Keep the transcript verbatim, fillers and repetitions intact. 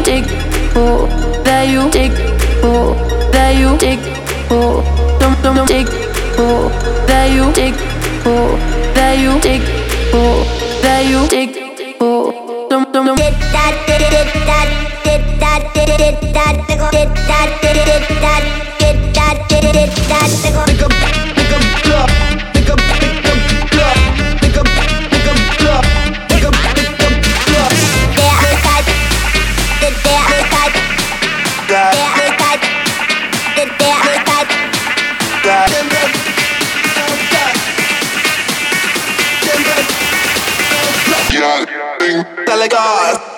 dig for, that you dig for, that you dig for, dum dum dig for, that you dig for, that you dig for, that you dig for, dum dum dum. Did that, did that, did that, did that, did that, did that, did that, did that, did that, did that. Pick up, pick up, club, pick up, pick up, club, pick up, pick up, club, pick up, pick up, club. Der Alltag, der der Alltag, der Alltag, der der Alltag, der Alltag. Dale gas.